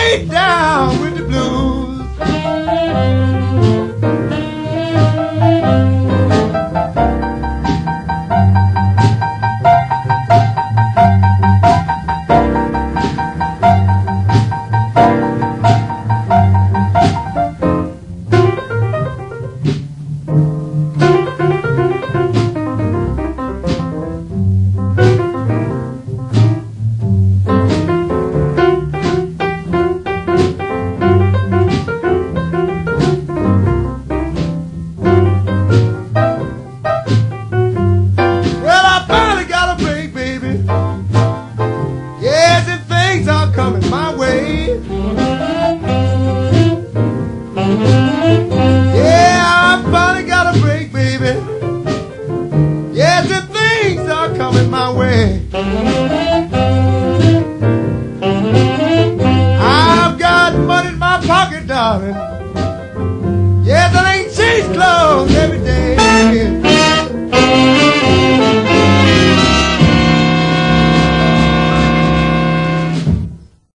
laid down with the blues. Coming my way. Yeah, I finally got a break, baby. Yes, the things are coming my way. I've got money in my pocket, darling. Yes, I ain't changed clothes.